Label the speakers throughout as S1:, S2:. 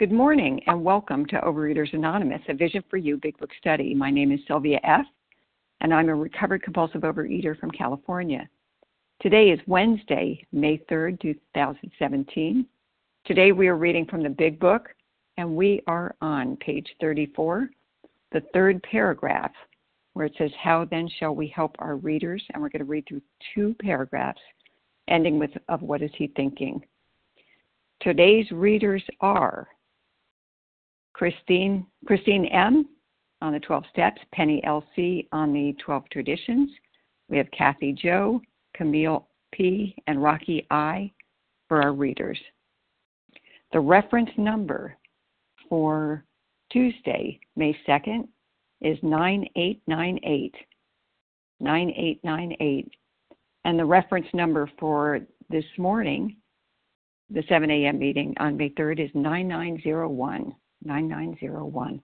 S1: Good morning and welcome to Overeaters Anonymous, a Vision for You Big Book study. My name is Sylvia F., and I'm a recovered compulsive overeater from California. Today is Wednesday, May 3rd, 2017. Today we are reading from the Big Book, and we are on page 34, the third paragraph, where it says, "How then shall we help our readers?" And we're going to read through two paragraphs, ending with, "Of what is he thinking?" Today's readers are Christine M. on the 12 Steps, Penny L.C. on the 12 Traditions. We have Kathy Jo, Camille P., and Rocky I. for our readers. The reference number for Tuesday, May 2nd, is 9898. 9898. And the reference number for this morning, the 7 a.m. meeting on May 3rd, is 9901. 9901.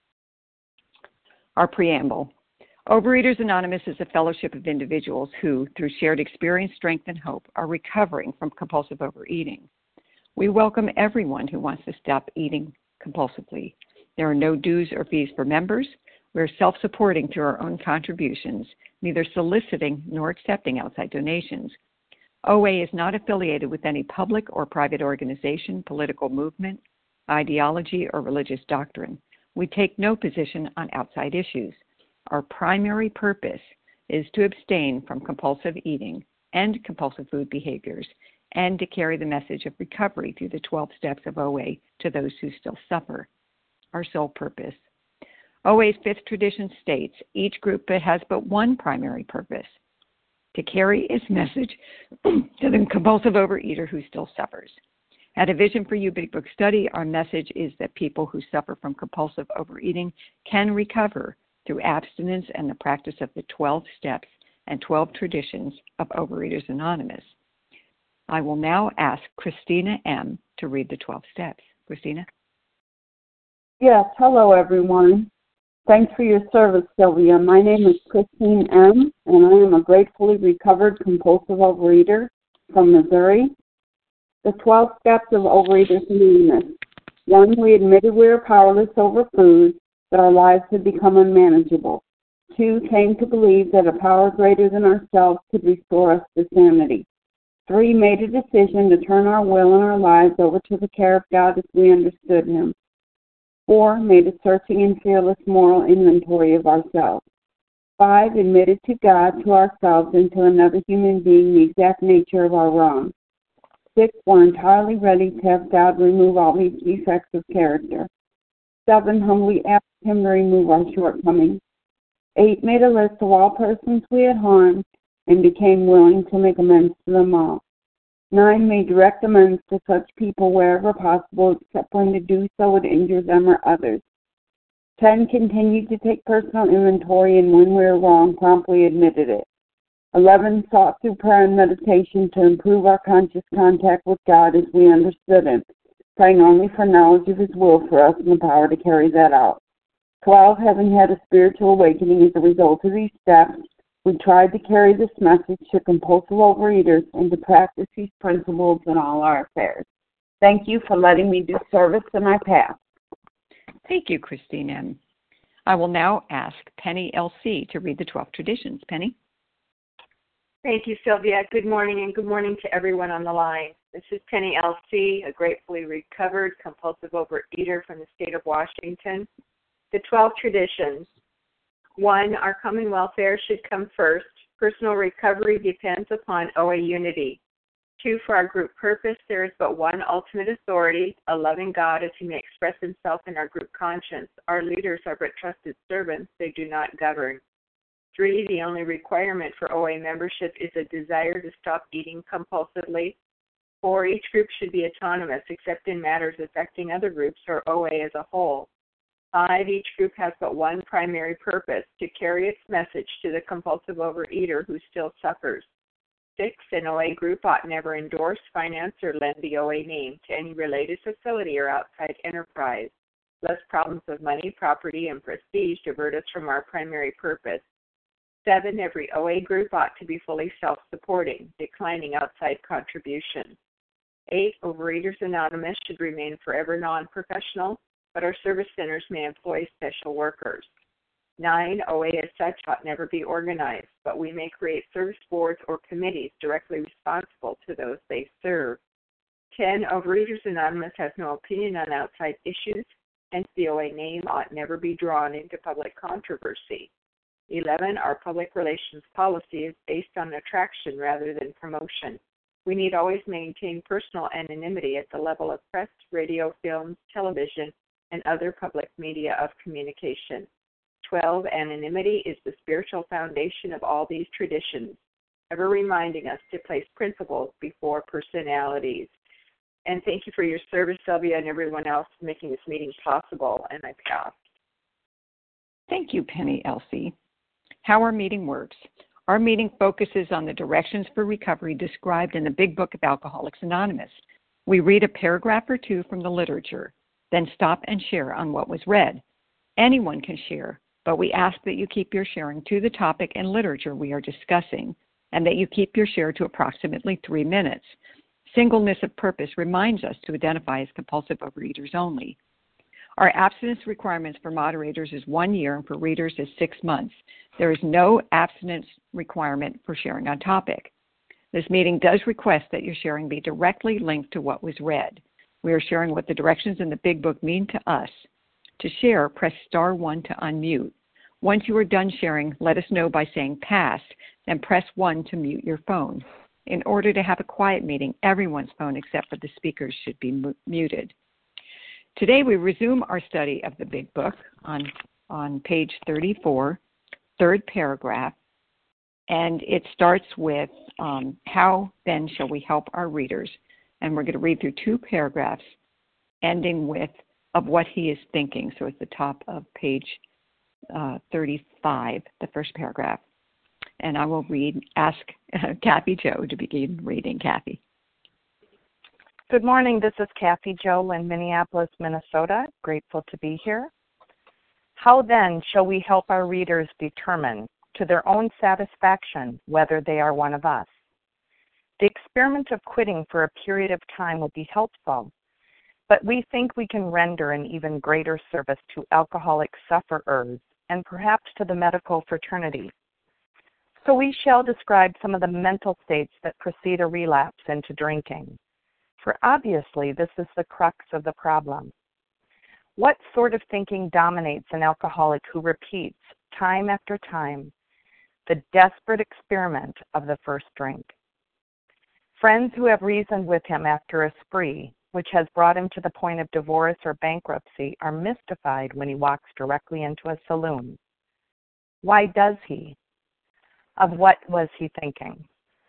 S1: Our preamble. Overeaters Anonymous is a fellowship of individuals who, through shared experience, strength, and hope, are recovering from compulsive overeating. We welcome everyone who wants to stop eating compulsively. There are no dues or fees for members. We are self-supporting through our own contributions, neither soliciting nor accepting outside donations. OA is not affiliated with any public or private organization, political movement, ideology, or religious doctrine. We take no position on outside issues. Our primary purpose is to abstain from compulsive eating and compulsive food behaviors, and to carry the message of recovery through the 12 steps of OA to those who still suffer. Our sole purpose. OA's fifth tradition states, each group has but one primary purpose: to carry its message to the compulsive overeater who still suffers. At a Vision for You Big Book study, our message is that people who suffer from compulsive overeating can recover through abstinence and the practice of the 12 steps and 12 traditions of Overeaters Anonymous. I will now ask Christina M. to read the 12 steps. Christina?
S2: Yes, hello everyone. Thanks for your service, Sylvia. My name is Christine M., and I am a gratefully recovered compulsive overeater from Missouri. The 12 steps of Overeaters Anonymous. 1, we admitted we were powerless over food, that our lives had become unmanageable. 2, came to believe that a power greater than ourselves could restore us to sanity. 3, made a decision to turn our will and our lives over to the care of God as we understood Him. 4, made a searching and fearless moral inventory of ourselves. 5, admitted to God, to ourselves, and to another human being the exact nature of our wrongs. 6, we're entirely ready to have God remove all these defects of character. 7, humbly asked Him to remove our shortcomings. 8, made a list of all persons we had harmed and became willing to make amends to them all. 9, made direct amends to such people wherever possible, except when to do so would injure them or others. 10, continued to take personal inventory, and when we were wrong, promptly admitted it. 11, sought through prayer and meditation to improve our conscious contact with God as we understood Him, praying only for knowledge of His will for us and the power to carry that out. 12, having had a spiritual awakening as a result of these steps, we tried to carry this message to compulsive overeaters and to practice these principles in all our affairs. Thank you for letting me do service in my path.
S1: Thank you, Christine M. I will now ask Penny L.C. to read the 12 traditions. Penny?
S3: Thank you, Sylvia. Good morning, and good morning to everyone on the line. This is Penny L.C., a gratefully recovered compulsive overeater from the state of Washington. The 12 traditions. 1, our common welfare should come first. Personal recovery depends upon OA unity. 2, for our group purpose, there is but one ultimate authority, a loving God as He may express Himself in our group conscience. Our leaders are but trusted servants, they do not govern. 3, the only requirement for OA membership is a desire to stop eating compulsively. 4, each group should be autonomous except in matters affecting other groups or OA as a whole. 5, each group has but one primary purpose, to carry its message to the compulsive overeater who still suffers. 6, an OA group ought never endorse, finance, or lend the OA name to any related facility or outside enterprise, lest problems of money, property, and prestige divert us from our primary purpose. 7, every OA group ought to be fully self-supporting, declining outside contributions. 8, Overeaters Anonymous should remain forever non-professional, but our service centers may employ special workers. 9, OA as such ought never be organized, but we may create service boards or committees directly responsible to those they serve. 10, Overeaters Anonymous has no opinion on outside issues, hence the OA name ought never be drawn into public controversy. 11, our public relations policy is based on attraction rather than promotion. We need always maintain personal anonymity at the level of press, radio, films, television, and other public media of communication. 12, anonymity is the spiritual foundation of all these traditions, ever reminding us to place principles before personalities. And thank you for your service, Sylvia, and everyone else making this meeting possible, and I pass.
S1: Thank you, Penny Elsie. How our meeting works. Our meeting focuses on the directions for recovery described in the Big Book of Alcoholics Anonymous. We read a paragraph or two from the literature, then stop and share on what was read. Anyone can share, but we ask that you keep your sharing to the topic and literature we are discussing, and that you keep your share to approximately 3 minutes. Singleness of purpose reminds us to identify as compulsive overeaters only. Our abstinence requirements for moderators is 1 year and for readers is 6 months. There is no abstinence requirement for sharing on topic. This meeting does request that your sharing be directly linked to what was read. We are sharing what the directions in the Big Book mean to us. To share, press star 1 to unmute. Once you are done sharing, let us know by saying pass, then press 1 to mute your phone. In order to have a quiet meeting, everyone's phone except for the speakers should be muted. Today we resume our study of the Big Book on page 34, third paragraph, and it starts with how then shall we help our readers? And we're going to read through 2 paragraphs ending with of what he is thinking. So it's the top of page 35, the first paragraph. And I will ask Kathy Jo to begin reading. Kathy.
S4: Good morning. This is Kathy Jo in Minneapolis, Minnesota. Grateful to be here. How then shall we help our readers determine to their own satisfaction whether they are one of us? The experiment of quitting for a period of time will be helpful, but we think we can render an even greater service to alcoholic sufferers and perhaps to the medical fraternity. So we shall describe some of the mental states that precede a relapse into drinking. For obviously, this is the crux of the problem. What sort of thinking dominates an alcoholic who repeats, time after time, the desperate experiment of the first drink? Friends who have reasoned with him after a spree, which has brought him to the point of divorce or bankruptcy, are mystified when he walks directly into a saloon. Why does he? Of what was he thinking?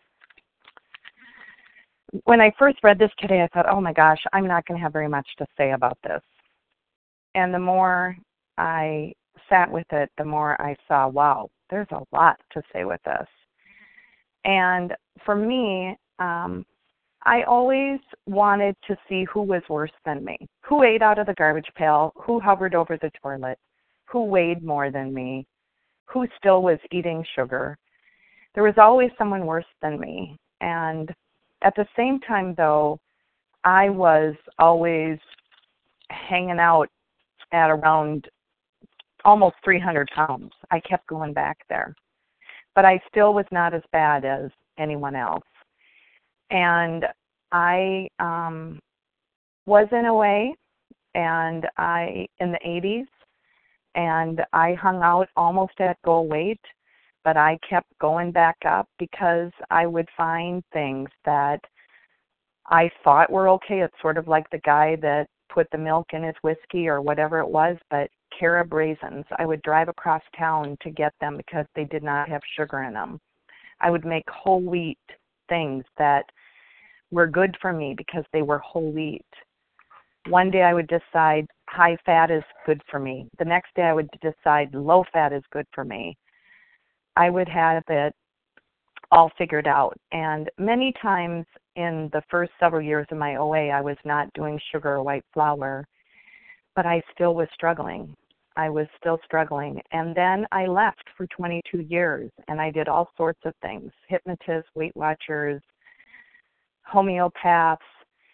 S4: When I first read this today, I thought, oh my gosh, I'm not going to have very much to say about this. And the more I sat with it, the more I saw, wow, there's a lot to say with this. And for me, I always wanted to see who was worse than me, who ate out of the garbage pail, who hovered over the toilet, who weighed more than me, who still was eating sugar. There was always someone worse than me. And at the same time, though, I was always hanging out at around almost 300 pounds. I kept going back there. But I still was not as bad as anyone else. And I was in OA and in the 80s, and I hung out almost at goal weight, but I kept going back up because I would find things that I thought were okay. It's sort of like the guy that put the milk in his whiskey or whatever it was, but carob raisins. I would drive across town to get them because they did not have sugar in them. I would make whole wheat things that were good for me because they were whole wheat. One day I would decide high fat is good for me. The next day I would decide low fat is good for me. I would have it all figured out. And many times in the first several years of my OA, I was not doing sugar or white flour, but I still was struggling. I was still struggling. And then I left for 22 years, and I did all sorts of things, hypnotists, Weight Watchers, homeopaths,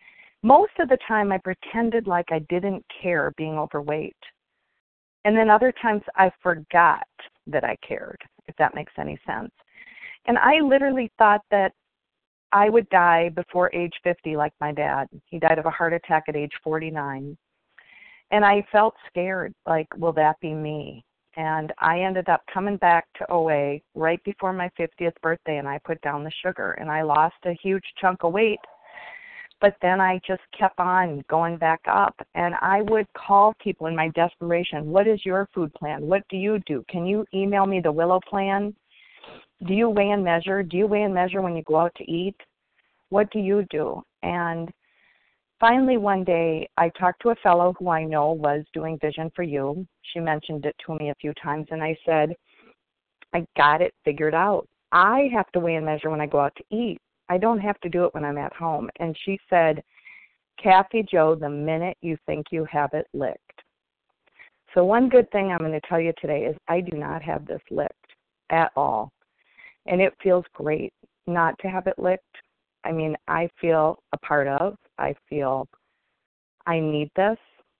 S4: Most of the time I pretended like I didn't care being overweight. And then other times I forgot that I cared, if that makes any sense. And I literally thought that I would die before age 50 like my dad. He died of a heart attack at age 49. And I felt scared, like, will that be me? And I ended up coming back to OA right before my 50th birthday, and I put down the sugar. And I lost a huge chunk of weight, but then I just kept on going back up. And I would call people in my desperation, what is your food plan? What do you do? Can you email me the Willow plan? Do you weigh and measure? Do you weigh and measure when you go out to eat? What do you do? And finally one day I talked to a fellow who I know was doing Vision for You. She mentioned it to me a few times, and I said, I got it figured out. I have to weigh and measure when I go out to eat. I don't have to do it when I'm at home. And she said, Kathy Jo, the minute you think you have it licked. So one good thing I'm going to tell you today is I do not have this licked at all. And it feels great not to have it licked. I mean, I feel a part of, I feel I need this,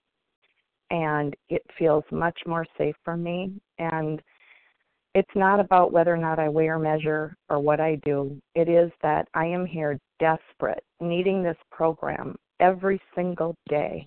S4: and it feels much more safe for me. And it's not about whether or not I weigh or measure or what I do. It is that I am here desperate, needing this program every single day.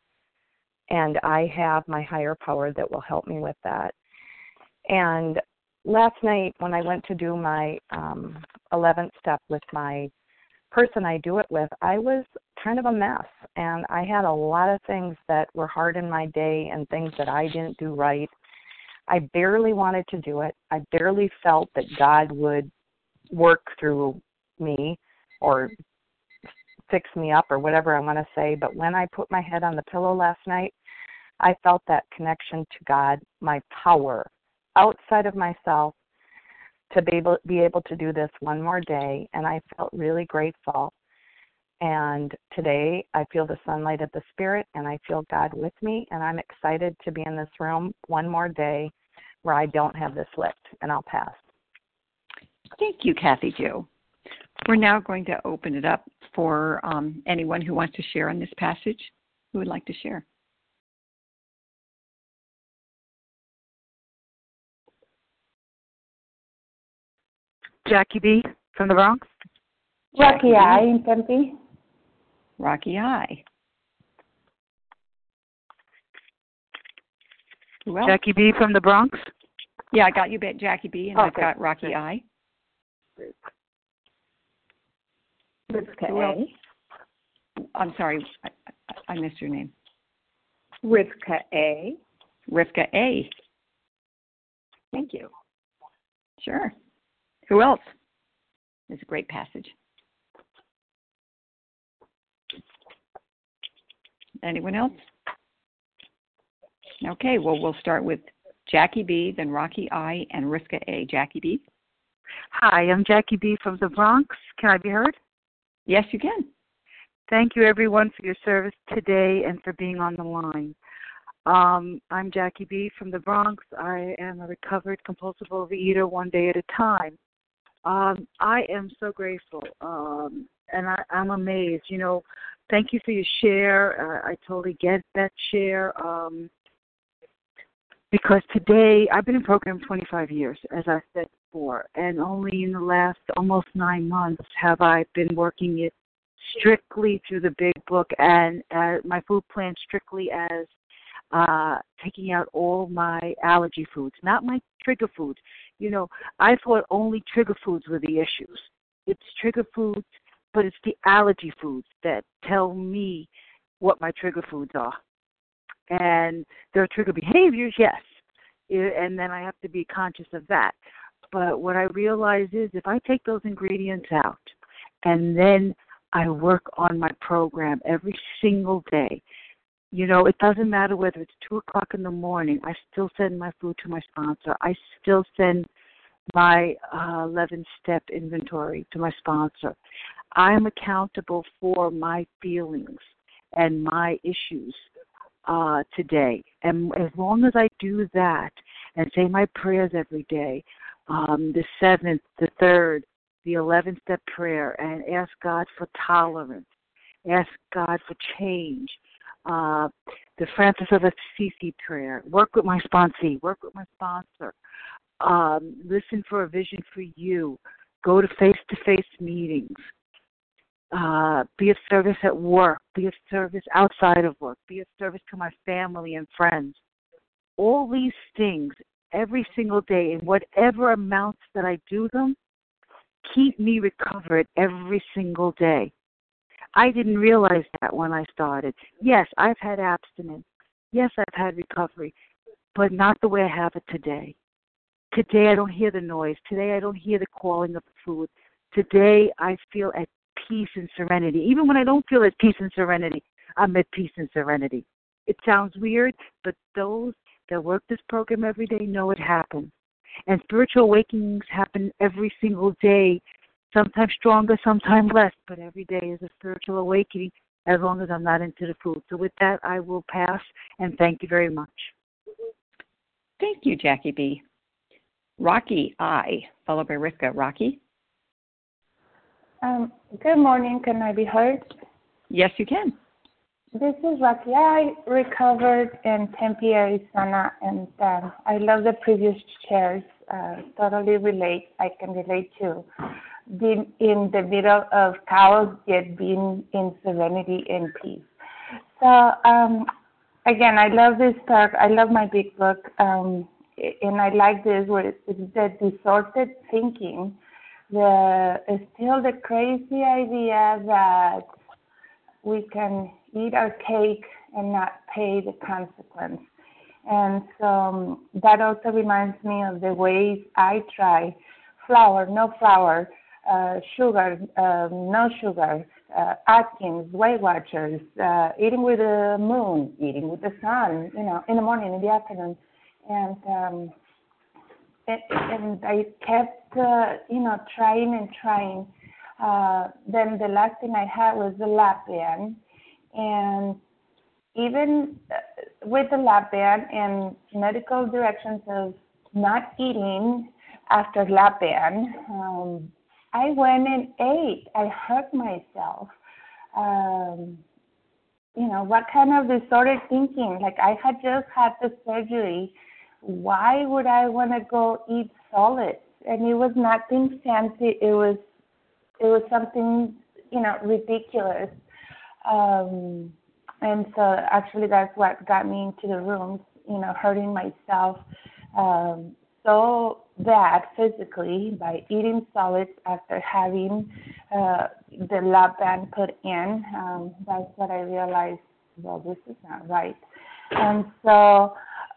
S4: And I have my higher power that will help me with that. And last night when I went to do my 11th step with my person I do it with, I was kind of a mess. And I had a lot of things that were hard in my day and things that I didn't do right. I barely wanted to do it. I barely felt that God would work through me or fix me up or whatever I want to say. But when I put my head on the pillow last night, I felt that connection to God, my power outside of myself to be able to do this one more day. And I felt really grateful. And today I feel the sunlight of the Spirit, and I feel God with me, and I'm excited to be in this room one more day where I don't have this licked, and I'll pass.
S1: Thank you, Kathy Jo. We're now going to open it up for anyone who wants to share on this passage. Who would like to share?
S5: Jackie B. from the Bronx.
S2: Rocky I in Tempe.
S1: Rocky I. Who else?
S5: Jackie B. from the Bronx.
S1: Yeah, I got you, Jackie B. And I've got Rocky I.
S6: Rivka A.
S1: I'm sorry, I missed your name.
S6: Rivka A.
S1: Rivka A.
S6: Thank you.
S1: Sure. Who else? It's a great passage. Anyone else? Okay, well, we'll start with Jackie B., then Rocky I, and Rivka A. Jackie B.
S5: Hi, I'm Jackie B. from the Bronx. Can I be heard?
S1: Yes, you can.
S5: Thank you, everyone, for your service today and for being on the line. I'm Jackie B. from the Bronx. I am a recovered compulsive overeater one day at a time. I am so grateful, and I'm amazed. You know, thank you for your share. I totally get that share because today I've been in program 25 years, as I said before, and only in the last almost 9 months have I been working it strictly through the big book and my food plan strictly as taking out all my allergy foods, not my trigger foods. You know, I thought only trigger foods were the issues. It's trigger foods, but it's the allergy foods that tell me what my trigger foods are. And there are trigger behaviors, yes, and then I have to be conscious of that. But what I realize is if I take those ingredients out and then I work on my program every single day, you know, it doesn't matter whether it's 2 o'clock in the morning, I still send my food to my sponsor. I still send my 11-step inventory to my sponsor. I'm accountable for my feelings and my issues today. And as long as I do that and say my prayers every day, the 7th, the 3rd, the 11th step prayer, and ask God for tolerance, ask God for change. The Francis of Assisi prayer. Work with my sponsee. Work with my sponsor. Listen for a vision for you. Go to face-to-face meetings. Be of service at work. Be of service outside of work. Be of service to my family and friends. All these things every single day, in whatever amounts that I do them, keep me recovered every single day. I didn't realize that when I started. Yes, I've had abstinence. Yes, I've had recovery, but not the way I have it today. Today I don't hear the noise. Today I don't hear the calling of the food. Today I feel at peace and serenity. Even when I don't feel at peace and serenity, I'm at peace and serenity. It sounds weird, but those that work this program every day know it happens. And spiritual awakenings happen every single day, sometimes stronger, sometimes less, but every day is a spiritual awakening as long as I'm not into the food. So with that, I will pass, and thank you very much.
S1: Thank you, Jackie B. Rocky I, followed by Rivka. Rocky?
S6: Good morning. Can I be heard?
S1: Yes, you can.
S6: This is Rocky. I recovered in Tempe, Arizona, and I love the previous shares. Totally relate. I can relate to being in the middle of chaos, yet being in serenity and peace. So, again, I love this talk. I love my big book, and I like this where it's the distorted thinking, still the crazy idea that we can eat our cake and not pay the consequence. And so that also reminds me of the ways I try flour, no flour, sugar, no sugar, Atkins, Weight Watchers, eating with the moon, eating with the sun, in the morning, in the afternoon. And I kept, trying and trying. Then the last thing I had was the lap band. And even with the lap band and medical directions of not eating after lap band, I went and ate. I hurt myself. What kind of distorted thinking? Like, I had just had the surgery. Why would I want to go eat solids? And it was nothing fancy. It was something, ridiculous. And so actually that's what got me into the rooms, hurting myself so bad physically by eating solids after having the lap band put in. That's what I realized, well, this is not right. And so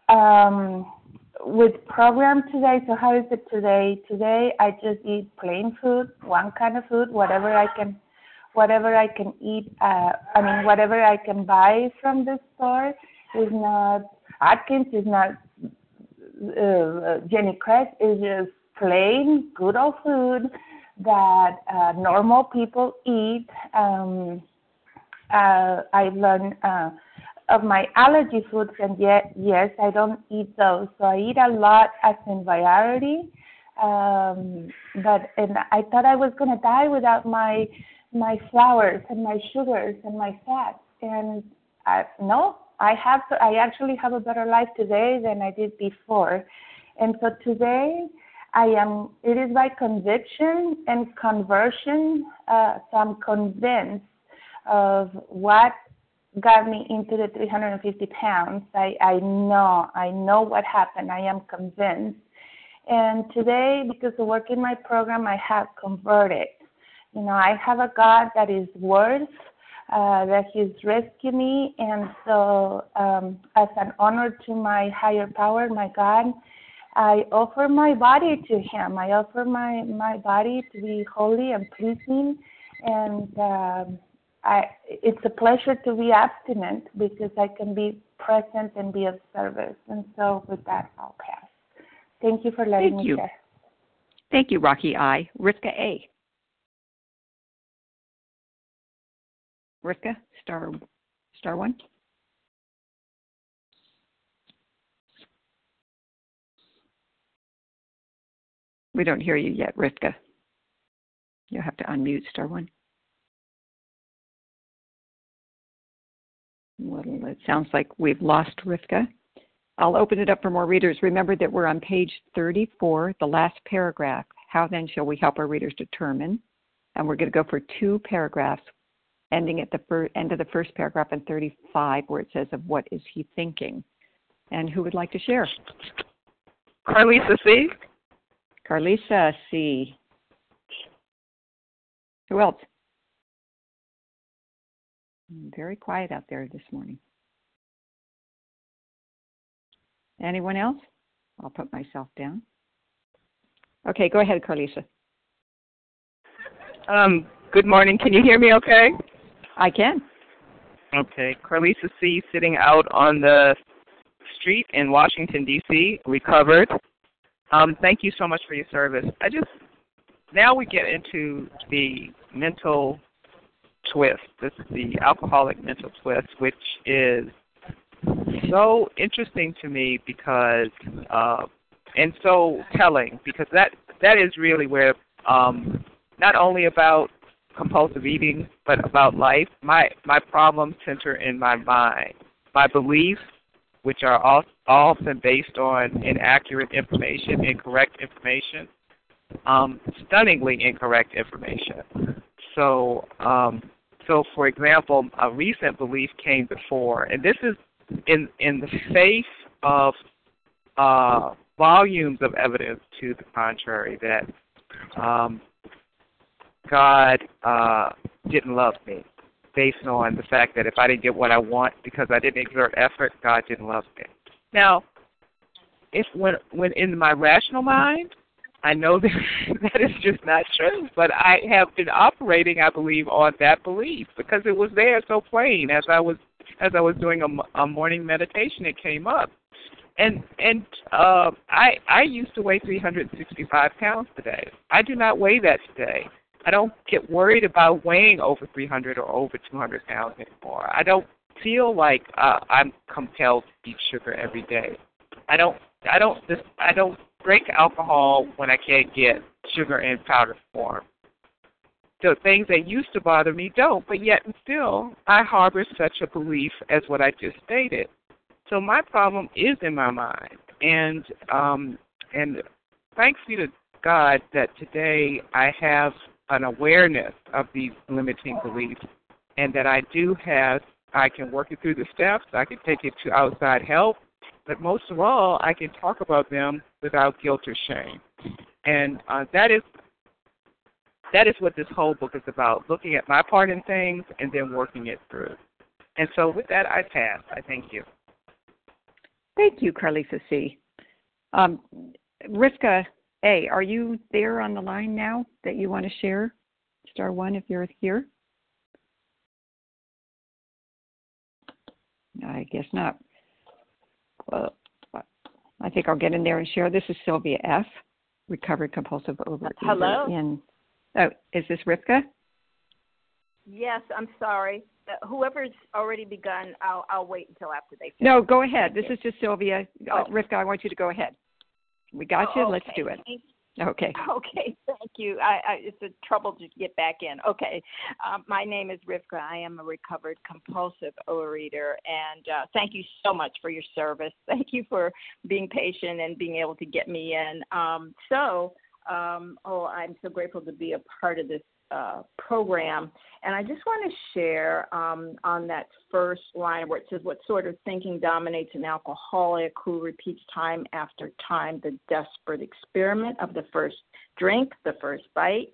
S6: with program today, so how is it today? Today I just eat plain food, one kind of food, whatever I can eat. Whatever I can buy from the store is not Atkins, is not Jenny Craig, is just plain good old food that normal people eat. I learned of my allergy foods, and yet, yes, I don't eat those. So I eat a lot as in variety, but I thought I was going to die without my flours and my sugars and my fats. And no, I actually have a better life today than I did before. And so today it is by conviction and conversion. So I'm convinced of what got me into the 350 pounds. I know what happened. I am convinced. And today, because of work in my program, I have converted. I have a God that is worth, that He's rescued me. And so as an honor to my higher power, my God, I offer my body to Him. I offer my body to be holy and pleasing. And it's a pleasure to be abstinent because I can be present and be of service. And so with that, I'll pass. Thank you for letting me share.
S1: Thank you, Rocky I. Rivka A. Rivka, star one. We don't hear you yet, Rivka. You'll have to unmute star one. Well, it sounds like we've lost Rivka. I'll open it up for more readers. Remember that we're on page 34, the last paragraph. How then shall we help our readers determine? And we're going to go for 2 paragraphs, ending at the end of the first paragraph in 35, where it says, of what is he thinking? And who would like to share?
S7: Carlisa C.
S1: Carlisa C. Who else? Very quiet out there this morning. Anyone else? I'll put myself down. Okay, go ahead, Carlisa.
S7: Good morning. Can you hear me okay?
S1: I can.
S7: Okay. Carlisa C. sitting out on the street in Washington, D.C., recovered. Thank you so much for your service. Now we get into the mental twist. This is the alcoholic mental twist, which is so interesting to me because, and so telling, because that is really where, not only about compulsive eating, but about life, my problems center in my mind. My beliefs, which are often based on inaccurate information, incorrect information, stunningly incorrect information. So for example, a recent belief came before, and this is in the face of volumes of evidence to the contrary that God didn't love me, based on the fact that if I didn't get what I want because I didn't exert effort, God didn't love me. Now, when in my rational mind, I know that is just not true, but I have been operating, I believe, on that belief because it was there so plain as I was doing a morning meditation. It came up, and I used to weigh 365 pounds today. I do not weigh that today. I don't get worried about weighing over 300 or over 200 pounds anymore. I don't feel like I'm compelled to eat sugar every day. I don't drink alcohol when I can't get sugar in powder form. So things that used to bother me don't, but yet and still I harbor such a belief as what I just stated. So my problem is in my mind, and thanks be to God that today I have an awareness of these limiting beliefs, and that I can work it through the steps, I can take it to outside help, but most of all, I can talk about them without guilt or shame. And that is what this whole book is about, looking at my part in things and then working it through. And so with that, I pass. I thank you.
S1: Thank you, Carlisa C. Rivka A., are you there on the line now that you want to share? Star 1 if you're here. I guess not. Well, I think I'll get in there and share. This is Sylvia F., recovered compulsive overeater.
S8: Hello.
S1: Is this Rivka?
S8: Yes, I'm sorry. Whoever's already begun, I'll wait until after they finish.
S1: No, go ahead. This is just Sylvia. Rivka, I want you to go ahead. We got you.
S8: Okay.
S1: Let's do it. Okay.
S8: Okay, thank you. It's a trouble to get back in. Okay. My name is Rivka. I am a recovered compulsive overeater, and thank you so much for your service. Thank you for being patient and being able to get me in. I'm so grateful to be a part of this program. And I just want to share on that first line where it says, what sort of thinking dominates an alcoholic who repeats time after time the desperate experiment of the first drink, the first bite?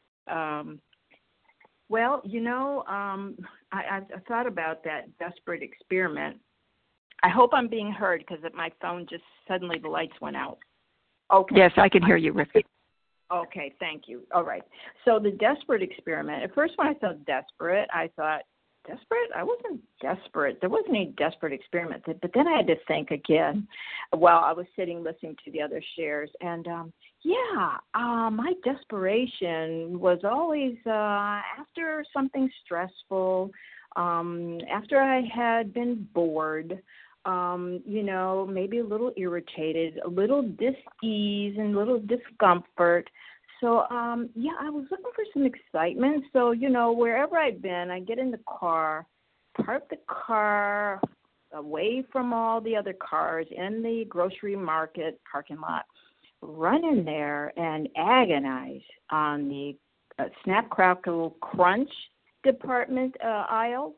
S8: Well, I thought about that desperate experiment. I hope I'm being heard because at my phone just suddenly the lights went out. Okay.
S1: Yes, I can hear you, Rivka.
S8: Okay, thank you. All right. So the desperate experiment, at first when I thought desperate, I thought, desperate? I wasn't desperate. There wasn't any desperate experiment. But then I had to think again while I was sitting listening to the other shares. And, my desperation was always after something stressful, after I had been bored, maybe a little irritated, a little dis-ease and a little discomfort. So, I was looking for some excitement. So, wherever I've been, I get in the car, park the car away from all the other cars in the grocery market parking lot, run in there and agonize on the Snap, Crackle, Crunch department aisle.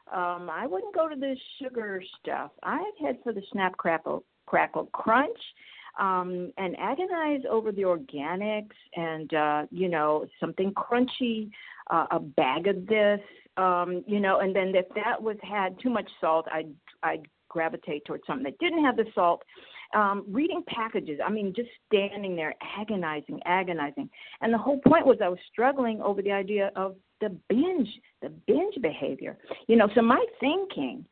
S8: I wouldn't go to the sugar stuff. I'd head for the Snap, Crackle, Crunch. And agonize over the organics and, something crunchy, a bag of this, and then if that had too much salt, I'd gravitate towards something that didn't have the salt. Reading packages, just standing there agonizing. And the whole point was I was struggling over the idea of the binge behavior. So my thinking,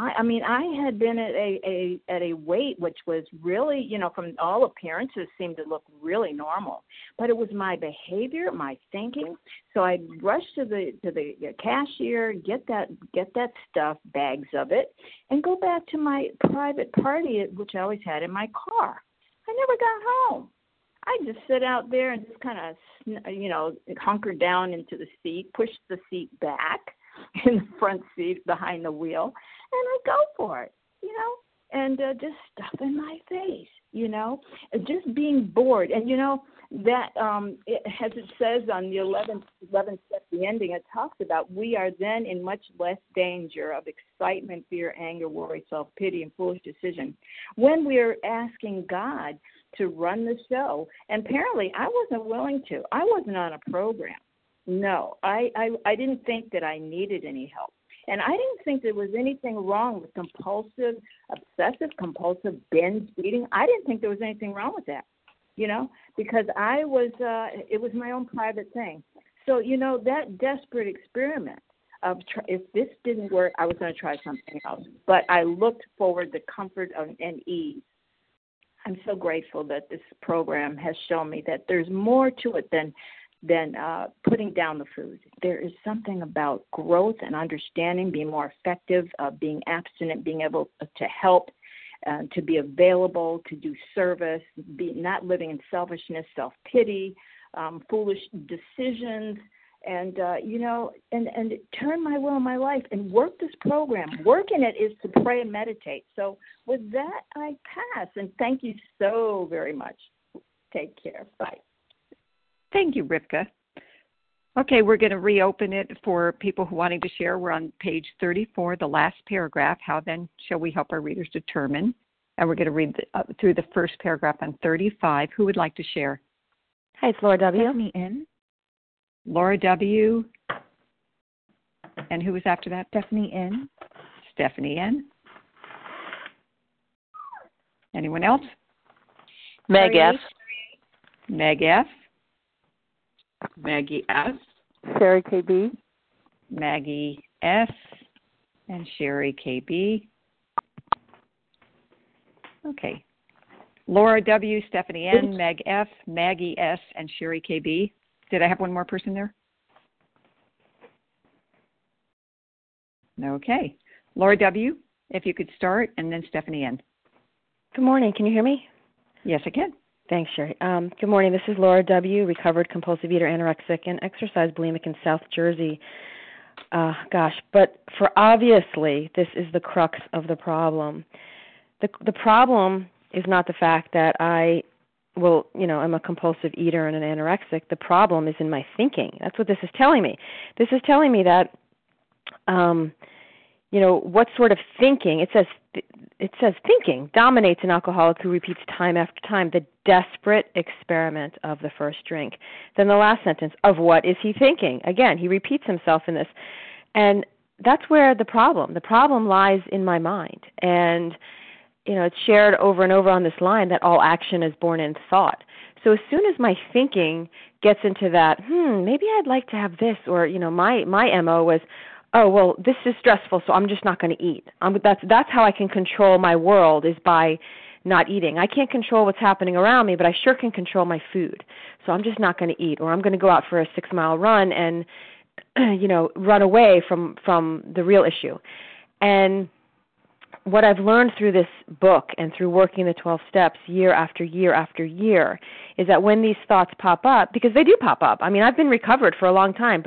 S8: I had been at a weight which was really, from all appearances, seemed to look really normal. But it was my behavior, my thinking. So I'd rush to the cashier, get that stuff, bags of it, and go back to my private party, which I always had in my car. I never got home. I just sit out there and just kind of, hunker down into the seat, push the seat back in the front seat behind the wheel, and I go for it, and just stuff in my face, just being bored. And, that, as it says on the 11th step, the ending, it talks about we are then in much less danger of excitement, fear, anger, worry, self-pity, and foolish decision when we are asking God to run the show. And apparently I wasn't willing to. I wasn't on a program. No, I didn't think that I needed any help. And I didn't think there was anything wrong with obsessive-compulsive binge eating. I didn't think there was anything wrong with that, because I was, it was my own private thing. So, that desperate experiment of if this didn't work, I was going to try something else. But I looked forward to comfort and ease. I'm so grateful that this program has shown me that there's more to it than putting down the food. There is something about growth and understanding, being more effective, being abstinent, being able to help, to be available, to do service, not living in selfishness, self-pity, foolish decisions, and turn my will and my life and work this program. Working it is to pray and meditate. So with that, I pass, and thank you so very much. Take care. Bye.
S1: Thank you, Rivka. Okay, we're going to reopen it for people who are wanting to share. We're on page 34, the last paragraph. How then shall we help our readers determine? And we're going to read through the first paragraph on 35. Who would like to share?
S9: Hi, it's Laura W.
S6: Stephanie N.
S1: Laura W. And who was after that?
S6: Stephanie N.
S1: Stephanie N. Anyone else?
S9: Meg F.
S1: Meg F. Maggie S.
S9: Sherry KB.
S1: Maggie S. And Sherry KB. Okay. Laura W., Stephanie N., Meg F., Maggie S., and Sherry KB. Did I have one more person there? Okay. Laura W., if you could start, and then Stephanie N.
S9: Good morning. Can you hear me?
S1: Yes, I can.
S9: Thanks, Sherry. Good morning. This is Laura W., recovered compulsive eater, anorexic, and exercise bulimic in South Jersey. But for obviously, this is the crux of the problem. The problem is not the fact that I'm a compulsive eater and an anorexic. The problem is in my thinking. That's what this is telling me. This is telling me that, what sort of thinking, it says thinking dominates an alcoholic who repeats time after time the desperate experiment of the first drink. Then the last sentence, of what is he thinking? Again, he repeats himself in this. And that's where the problem lies in my mind. And, it's shared over and over on this line that all action is born in thought. So as soon as my thinking gets into that, maybe I'd like to have this, or, my MO was, oh, well, this is stressful, so I'm just not going to eat. That's how I can control my world, is by not eating. I can't control what's happening around me, but I sure can control my food. So I'm just not going to eat, or I'm going to go out for a 6-mile run and, run away from the real issue. And what I've learned through this book and through working the 12 steps year after year after year is that when these thoughts pop up, because they do pop up. I've been recovered for a long time, but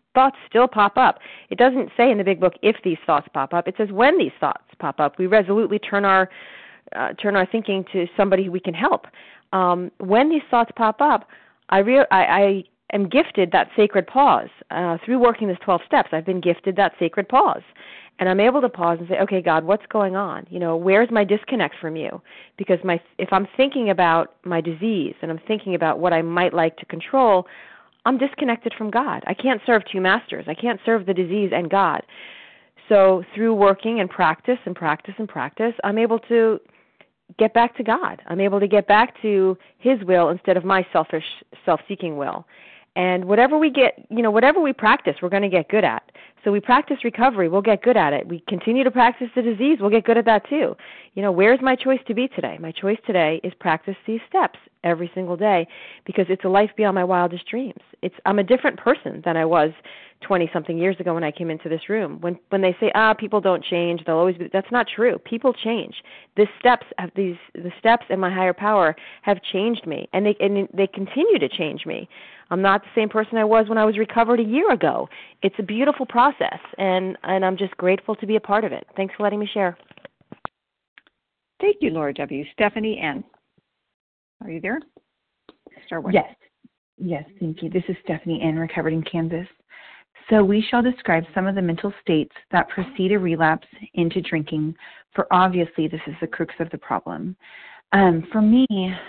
S9: thoughts still pop up. It doesn't say in the big book if these thoughts pop up. It says when these thoughts pop up. We resolutely turn our thinking to somebody who we can help. When these thoughts pop up, I am gifted that sacred pause. Through working this 12 steps, I've been gifted that sacred pause. And I'm able to pause and say, okay, God, what's going on? Where's my disconnect from you? Because if I'm thinking about my disease and I'm thinking about what I might like to control, I'm disconnected from God. I can't serve two masters. I can't serve the disease and God. So through working and practice, I'm able to get back to God. I'm able to get back to His will instead of my selfish, self-seeking will. And whatever we practice, we're going to get good at. So we practice recovery, we'll get good at it. We continue to practice the disease, we'll get good at that too. Where's my choice to be today? My choice today is practice these steps every single day because it's a life beyond my wildest dreams. I'm a different person than I was 20-something years ago when I came into this room. When they say, people don't change, they'll always be, that's not true. People change. The steps and my higher power have changed me, and they continue to change me. I'm not the same person I was when I was recovered a year ago. It's a beautiful process, and I'm just grateful to be a part of it. Thanks for letting me share.
S1: Thank you, Laura W. Stephanie N. Are you there? Start with.
S10: Yes, thank you. This is Stephanie N., recovered in Kansas. So we shall describe some of the mental states that precede a relapse into drinking, for obviously this is the crux of the problem. For me,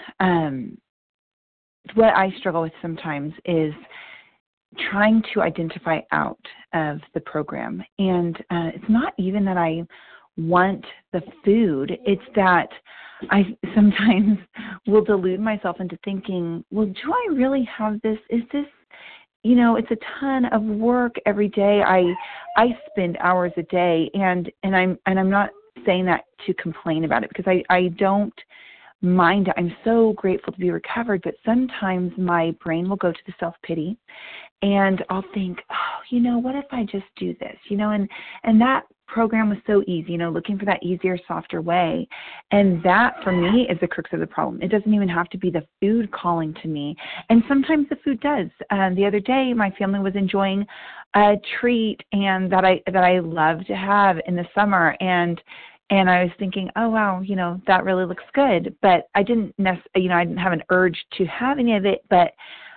S10: what I struggle with sometimes is trying to identify out of the program. And it's not even that I want the food, it's that I sometimes will delude myself into thinking, well, do I really have this? Is this, it's a ton of work every day. I spend hours a day, and I'm not saying that to complain about it because I don't mind it. I'm so grateful to be recovered, but sometimes my brain will go to the self-pity and I'll think, what if I just do this? And that program was so easy, looking for that easier, softer way. And that, for me, is the crux of the problem. It doesn't even have to be the food calling to me. And sometimes the food does. The other day, my family was enjoying a treat and that I love to have in the summer. And I was thinking, oh, wow, that really looks good. But I didn't I didn't have an urge to have any of it. But,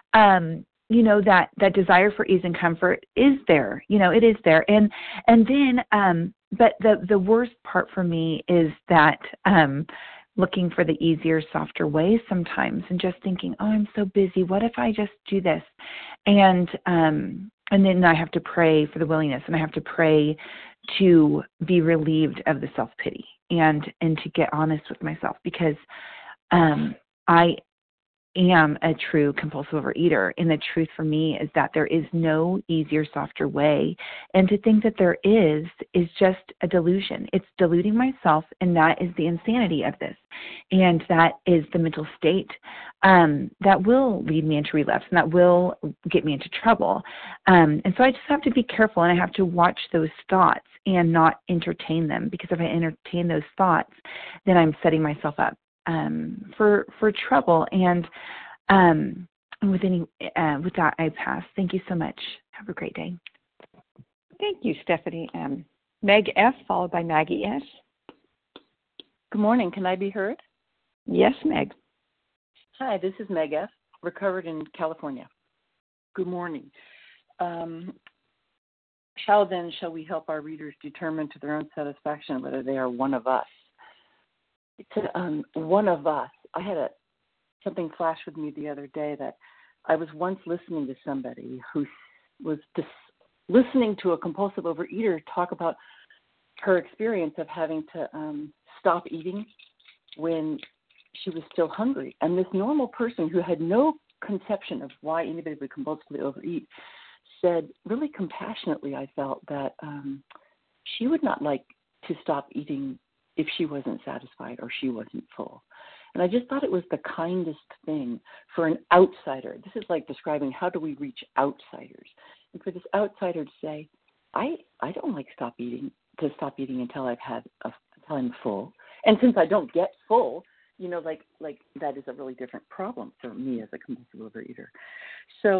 S10: that desire for ease and comfort is there. It is there. And then, but the worst part for me is that looking for the easier, softer ways sometimes and just thinking, oh, I'm so busy. What if I just do this? And then I have to pray for the willingness, and I have to pray to be relieved of the self-pity and to get honest with myself, because I am a true compulsive overeater, and the truth for me is that there is no easier, softer way, and to think that there is just a delusion. It's deluding myself, and that is the insanity of this, and that is the mental state that will lead me into relapse, and that will get me into trouble. And so I just have to be careful, and I have to watch those thoughts and not entertain them, because if I entertain those thoughts, then I'm setting myself up for trouble. And with that, I pass. Thank you so much. Have a great day.
S1: Thank you, Stephanie M. Meg F., followed by Maggie S.
S11: Good morning. Can I be heard?
S1: Yes, Meg.
S11: Hi, this is Meg F., recovered in California. Good morning. How then shall we help our readers determine to their own satisfaction whether they are one of us? It's one of us. I had something flash with me the other day that I was once listening to somebody who was listening to a compulsive overeater talk about her experience of having to stop eating when she was still hungry. And this normal person who had no conception of why anybody would compulsively overeat said, really compassionately, I felt, that she would not like to stop eating if she wasn't satisfied or she wasn't full. And I just thought it was the kindest thing for an outsider. This is like describing how do we reach outsiders. And for this outsider to say, I don't like stop eating until until I'm full. And since I don't get full, like that is a really different problem for me as a compulsive overeater. So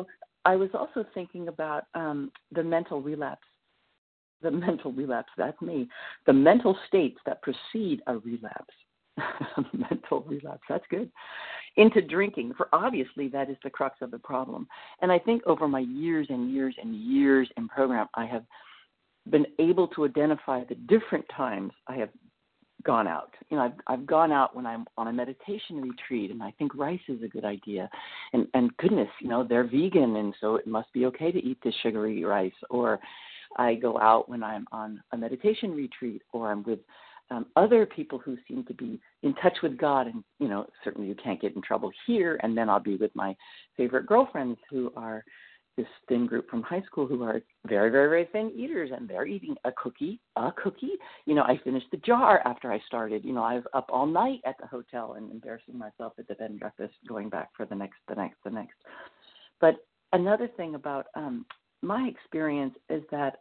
S11: I was also thinking about the mental relapse. The mental relapse, that's me. The mental states that precede a relapse. Mental relapse, that's good. Into drinking. For obviously, that is the crux of the problem. And I think over my years and years and years in program, I have been able to identify the different times I have gone out. You know, I've gone out when I'm on a meditation retreat, and I think rice is a good idea. And goodness, you know, they're vegan, and so it must be okay to eat this sugary rice. Or I go out when I'm on a meditation retreat, or I'm with other people who seem to be in touch with God. And, you know, certainly you can't get in trouble here. And then I'll be with my favorite girlfriends who are this thin group from high school who are very, very, very thin eaters, and they're eating a cookie. You know, I finished the jar after I started. You know, I was up all night at the hotel and embarrassing myself at the bed and breakfast, going back for the next. But another thing about my experience is that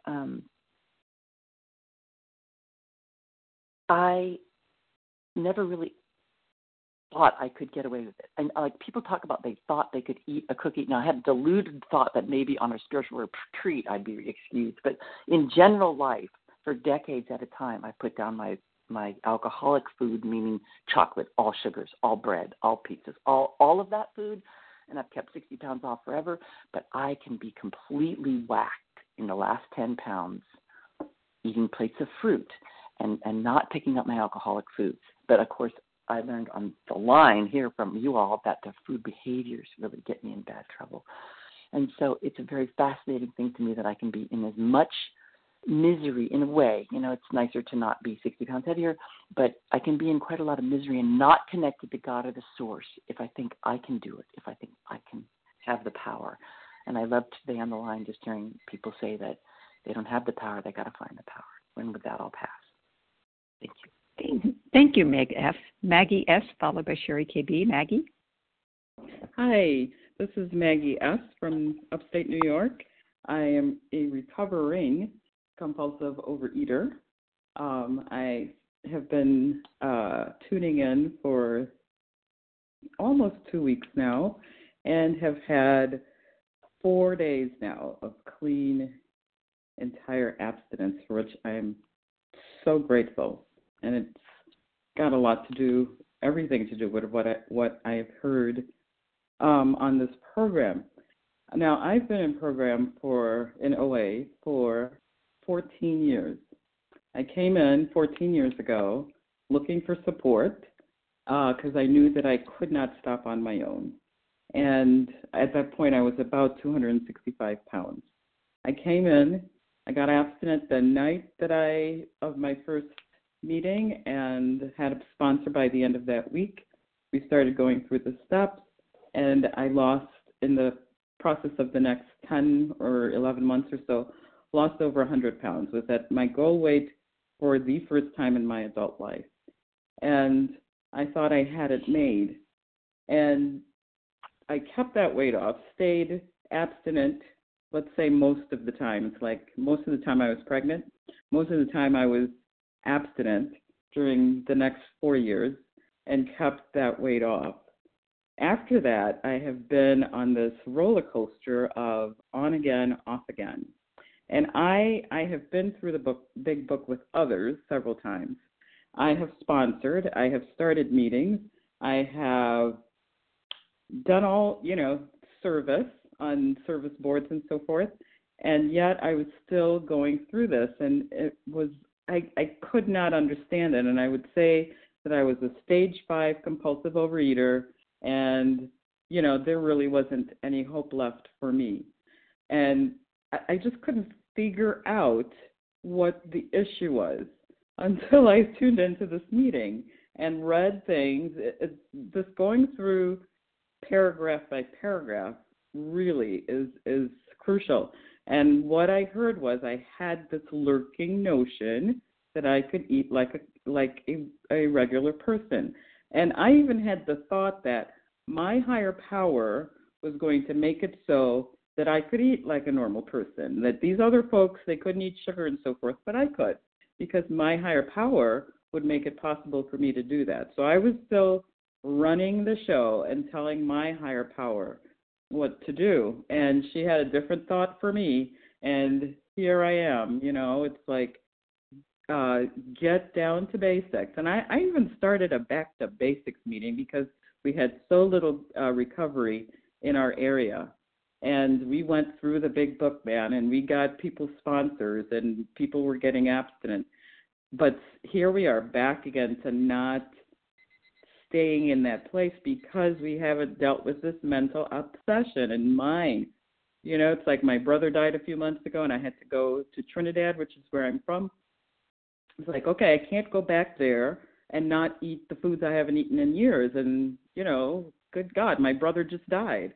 S11: I never really thought I could get away with it. And like people talk about, they thought they could eat a cookie. Now, I had a deluded thought that maybe on a spiritual retreat I'd be excused. But in general life, for decades at a time, I put down my alcoholic food, meaning chocolate, all sugars, all bread, all pizzas, all of that food. And I've kept 60 pounds off forever. But I can be completely whacked in the last 10 pounds eating plates of fruit and not picking up my alcoholic foods. But, of course, I learned on the line here from you all that the food behaviors really get me in bad trouble. And so it's a very fascinating thing to me that I can be in as much misery in a way. You know, it's nicer to not be 60 pounds heavier, but I can be in quite a lot of misery and not connected to God or the source if I think I can do it, if I think I can have the power. And I love today on the line just hearing people say that they don't have the power, they got to find the power. When would that all pass? Thank you.
S1: Thank you, Maggie S., followed by Sherry KB. Maggie?
S12: Hi, this is Maggie S. from upstate New York. I am a recovering compulsive overeater. I have been tuning in for almost 2 weeks now and have had 4 days now of clean, entire abstinence, for which I am so grateful. And it's got a lot to do, everything to do with what I have heard on this program. Now, I've been in program in OA for 14 years. I came in 14 years ago looking for support because I knew that I could not stop on my own. And at that point, I was about 265 pounds. I came in, I got abstinent the night of my first meeting and had a sponsor by the end of that week. We started going through the steps, and I lost, in the process of the next 10 or 11 months or so, lost over 100 pounds. Was at my goal weight for the first time in my adult life. And I thought I had it made. And I kept that weight off, stayed abstinent, let's say most of the time. It's like most of the time I was pregnant. Most of the time I was abstinent during the next 4 years and kept that weight off. After that, I have been on this roller coaster of on again, off again. And I have been through the big book with others several times. I have sponsored, I have started meetings, I have done all, service on service boards and so forth, and yet I was still going through this, and it was, I could not understand it, and I would say that I was a stage 5 compulsive overeater, and, there really wasn't any hope left for me. And I just couldn't figure out what the issue was until I tuned into this meeting and read things. This going through paragraph by paragraph really is crucial. And what I heard was I had this lurking notion that I could eat like a regular person. And I even had the thought that my higher power was going to make it so that I could eat like a normal person, that these other folks, they couldn't eat sugar and so forth, but I could, because my higher power would make it possible for me to do that. So I was still running the show and telling my higher power what to do. And she had a different thought for me, and here I am. It's like get down to basics. And I even started a back to basics meeting because we had so little recovery in our area. And we went through the big book, man, and we got people sponsors, and people were getting abstinent. But here we are back again to not staying in that place because we haven't dealt with this mental obsession in mind. It's like my brother died a few months ago, and I had to go to Trinidad, which is where I'm from. It's like, okay, I can't go back there and not eat the foods I haven't eaten in years. And, good God, my brother just died.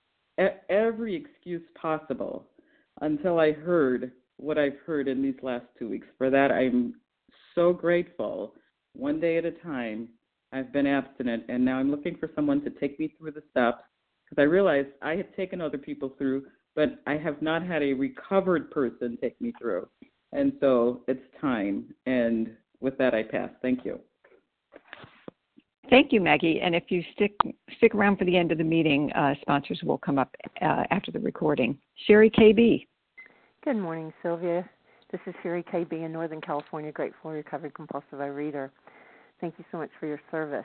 S12: Every excuse possible until I heard what I've heard in these last 2 weeks. For that, I'm so grateful. One day at a time, I've been abstinent, and now I'm looking for someone to take me through the steps, because I realized I had taken other people through, but I have not had a recovered person take me through. And so it's time. And with that, I pass. Thank you.
S1: Thank you, Maggie. And if you stick around for the end of the meeting, sponsors will come up after the recording. Sherry KB.
S13: Good morning, Sylvia. This is Sherry KB in Northern California, grateful recovered compulsive overeater. Thank you so much for your service.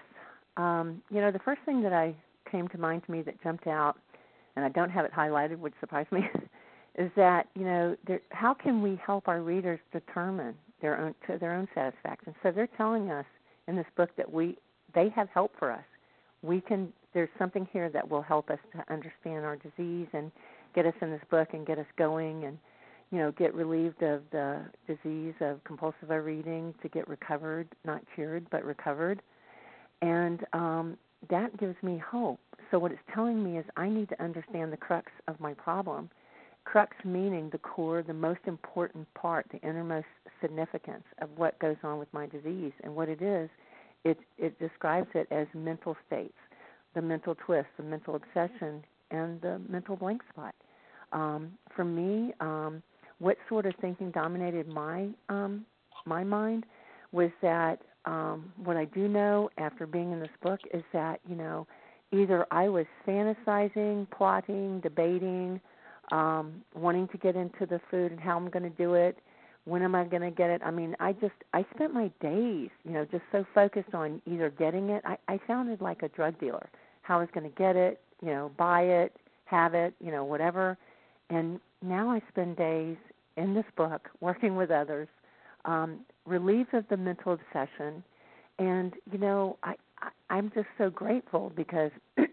S13: The first thing that came to mind to me that jumped out, and I don't have it highlighted, which surprised me, is that, how can we help our readers determine to their own satisfaction? So they're telling us in this book that they have help for us. There's something here that will help us to understand our disease and get us in this book and get us going and, get relieved of the disease of compulsive overeating, to get recovered, not cured, but recovered. And that gives me hope. So what it's telling me is I need to understand the crux of my problem. Crux meaning the core, the most important part, the innermost significance of what goes on with my disease. And what it is, it describes it as mental states, the mental twist, the mental obsession, and the mental blank spot. For me, what sort of thinking dominated my mind was that what I do know after being in this book is that, either I was fantasizing, plotting, debating, wanting to get into the food and how I'm going to do it, when am I going to get it. I mean, I spent my days, just so focused on either getting it. I sounded like a drug dealer, how I was going to get it, buy it, have it, whatever. And now I spend days in this book working with others, relieved of the mental obsession. And, I'm just so grateful because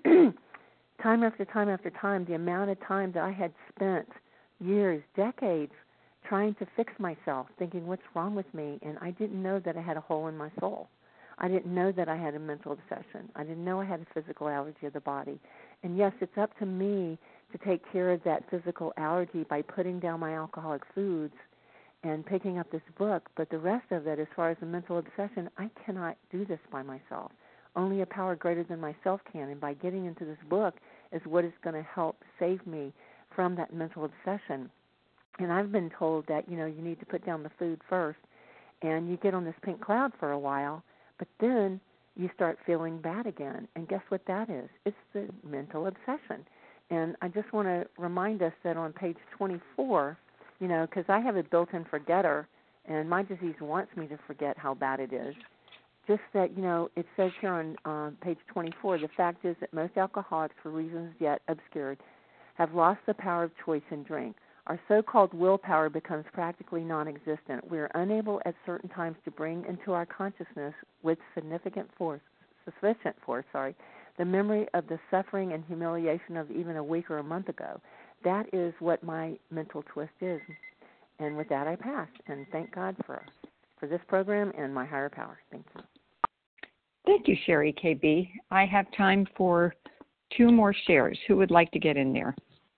S13: time after time after time, the amount of time that I had spent, years, decades, trying to fix myself, thinking what's wrong with me, and I didn't know that I had a hole in my soul. I didn't know that I had a mental obsession. I didn't know I had a physical allergy of the body. And yes, it's up to me to take care of that physical allergy by putting down my alcoholic foods and picking up this book, but the rest of it, as far as the mental obsession, I cannot do this by myself. Only a power greater than myself can, and by getting into this book is what is going to help save me from that mental obsession. And I've been told that, you need to put down the food first, and you get on this pink cloud for a while, but then you start feeling bad again. And guess what that is? It's the mental obsession. And I just want to remind us that on page 24, because I have a built-in forgetter, and my disease wants me to forget how bad it is, just that, it says here on page 24, the fact is that most alcoholics, for reasons yet obscured, have lost the power of choice in drink. Our so-called willpower becomes practically non-existent. We are unable at certain times to bring into our consciousness with sufficient force, the memory of the suffering and humiliation of even a week or a month ago. That is what my mental twist is. And with that, I pass. And thank God for this program and my higher power. Thank you.
S1: Thank you, Sherry KB. I have time for 2 more shares. Who would like to get in there?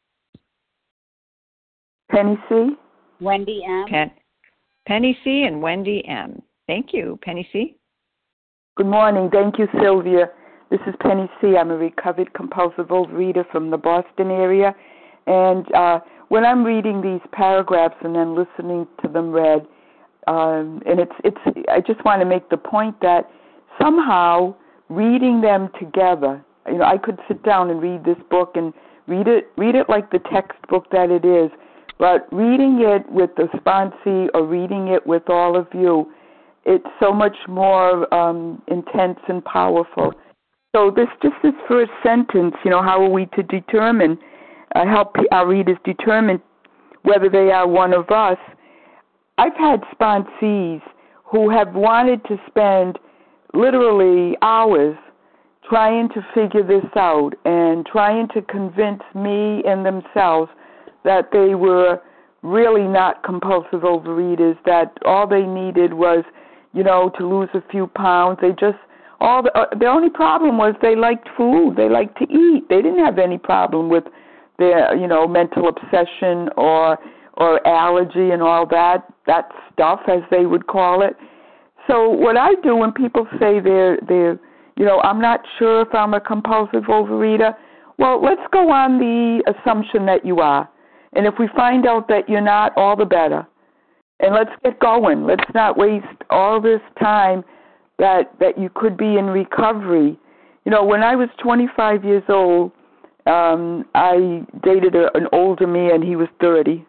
S14: Penny C.
S15: Wendy M.
S1: Penny C. and Wendy M. Thank you, Penny C.
S14: Good morning. Thank you, Sylvia. This is Penny C. I'm a recovered compulsive overeater from the Boston area. And when I'm reading these paragraphs and then listening to them read, and I just want to make the point that somehow reading them together, I could sit down and read this book and Read it like the textbook that it is. But reading it with the sponsee or reading it with all of you, it's so much more intense and powerful. So this first sentence, how are we to determine, help our readers determine whether they are one of us? I've had sponsees who have wanted to spend literally hours trying to figure this out and trying to convince me and themselves that they were really not compulsive overeaters, that all they needed was, to lose a few pounds. The only problem was they liked food. They liked to eat. They didn't have any problem with their, mental obsession or allergy and all that stuff, as they would call it. So what I do when people say they're I'm not sure if I'm a compulsive overeater, well, let's go on the assumption that you are. And if we find out that you're not, all the better. And let's get going. Let's not waste all this time that you could be in recovery. When I was 25 years old, I dated an older man. He was 30.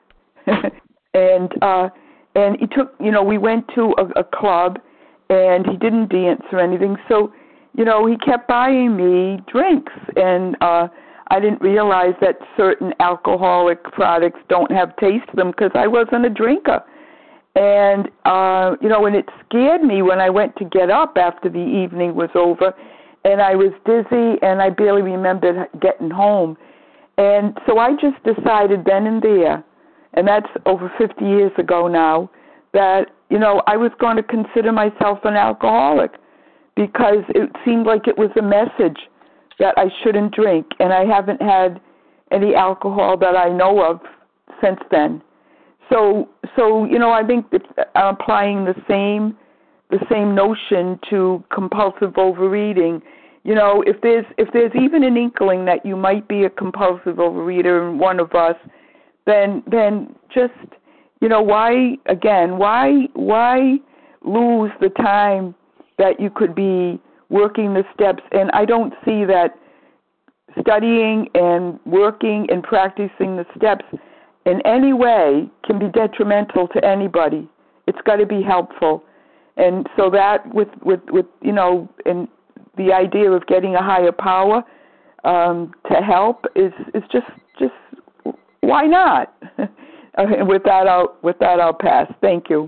S14: and he took, we went to a club, and he didn't dance or anything. So, he kept buying me drinks, and I didn't realize that certain alcoholic products don't have taste to them because I wasn't a drinker. And, and it scared me when I went to get up after the evening was over, and I was dizzy, and I barely remembered getting home. And so I just decided then and there, and that's over 50 years ago now, that, I was going to consider myself an alcoholic because it seemed like it was a message that I shouldn't drink, and I haven't had any alcohol that I know of since then. So I think I'm applying the same notion to compulsive overeating. If there's even an inkling that you might be a compulsive overeater and one of us, then just why lose the time that you could be working the steps? And I don't see that studying and working and practicing the steps in any way can be detrimental to anybody. It's got to be helpful. And so that with and the idea of getting a higher power to help is just why not? With that I'll pass. Thank you.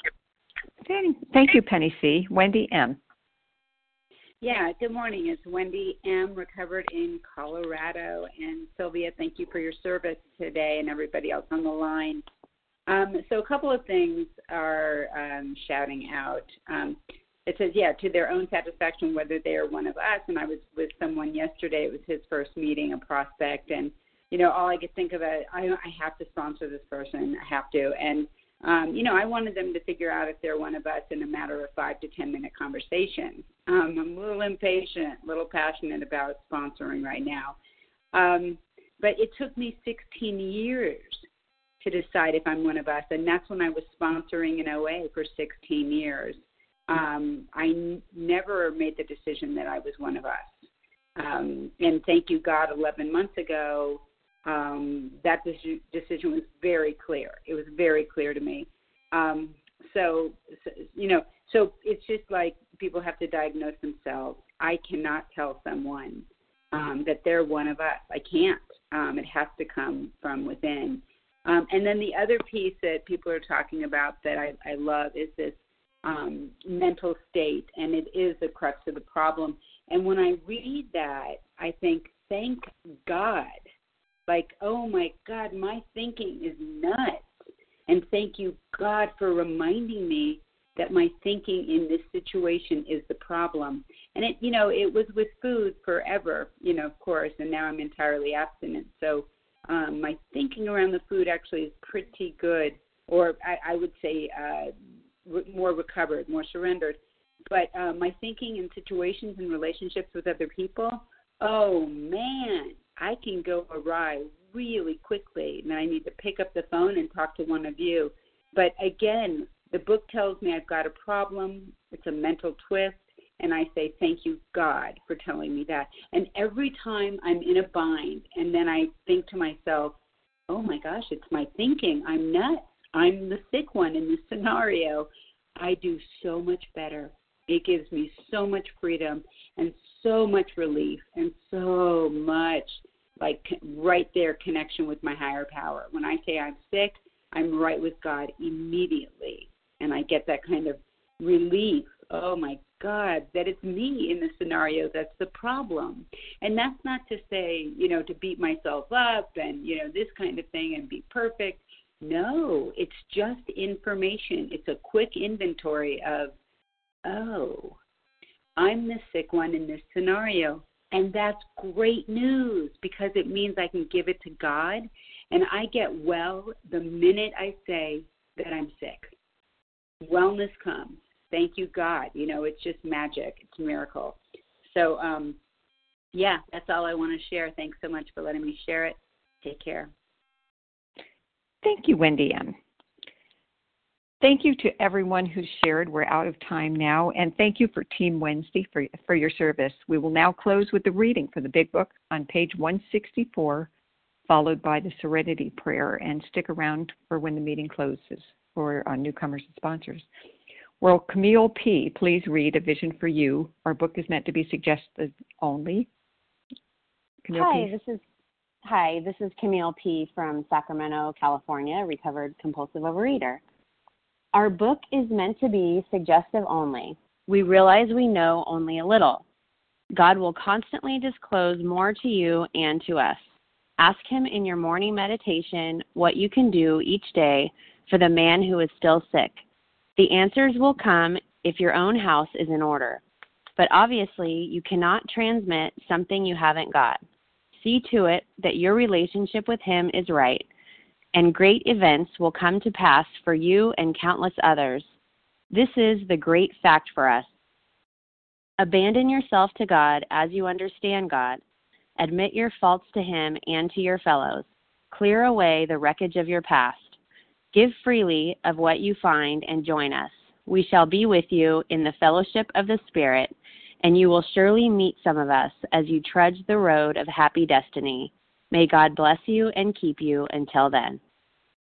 S1: Thank you, Penny C. Wendy M.
S15: Yeah, good morning. It's Wendy M., recovered in Colorado. And Sylvia, thank you for your service today and everybody else on the line. So a couple of things are shouting out. It says, to their own satisfaction, whether they are one of us. And I was with someone yesterday. It was his first meeting, a prospect. And, all I could think of it, I have to sponsor this person. I have to. And, I wanted them to figure out if they're one of us in a matter of 5 to 10 minute conversation. I'm a little impatient, a little passionate about sponsoring right now. But it took me 16 years to decide if I'm one of us, and that's when I was sponsoring in OA for 16 years. I never made the decision that I was one of us. And thank you, God, 11 months ago, that decision was very clear. It was very clear to me. So it's just like people have to diagnose themselves. I cannot tell someone that they're one of us. I can't. It has to come from within. And then the other piece that people are talking about that I love is this mental state, and it is the crux of the problem. And when I read that, I think, thank God. Like, oh, my God, my thinking is nuts. And thank you, God, for reminding me that my thinking in this situation is the problem. And, it was with food forever, of course, and now I'm entirely abstinent. So my thinking around the food actually is pretty good, or I would say more recovered, more surrendered. But my thinking in situations and relationships with other people, oh, man, I can go awry really quickly, and I need to pick up the phone and talk to one of you. But again, the book tells me I've got a problem. It's a mental twist. And I say, thank you, God, for telling me that. And every time I'm in a bind, and then I think to myself, oh my gosh, it's my thinking. I'm nuts. I'm the sick one in this scenario. I do so much better. It gives me so much freedom and so much relief and so much, like, right there connection with my higher power. When I say I'm sick, I'm right with God immediately. And I get that kind of relief. Oh, my God, that it's me in the scenario that's the problem. And that's not to say, to beat myself up and, this kind of thing and be perfect. No, it's just information. It's a quick inventory of, oh, I'm the sick one in this scenario. And that's great news because it means I can give it to God and I get well the minute I say that I'm sick. Wellness comes. Thank you, God. It's just magic. It's a miracle. So, that's all I want to share. Thanks so much for letting me share it. Take care.
S1: Thank you, Wendy M. Thank you to everyone who shared. We're out of time now. And thank you for Team Wednesday for your service. We will now close with the reading for the Big Book on page 164, followed by the Serenity Prayer. And stick around for when the meeting closes for newcomers and sponsors. Well, Camille P., please read A Vision for You. Our book is meant to be suggested only. Camille P.
S16: Hi, this is Camille P. from Sacramento, California, recovered compulsive overeater. Our book is meant to be suggestive only. We realize we know only a little. God will constantly disclose more to you and to us. Ask Him in your morning meditation what you can do each day for the man who is still sick. The answers will come if your own house is in order. But obviously, you cannot transmit something you haven't got. See to it that your relationship with Him is right, and great events will come to pass for you and countless others. This is the great fact for us. Abandon yourself to God as you understand God. Admit your faults to Him and to your fellows. Clear away the wreckage of your past. Give freely of what you find and join us. We shall be with you in the fellowship of the Spirit, and you will surely meet some of us as you trudge the road of happy destiny. May God bless you and keep you until then.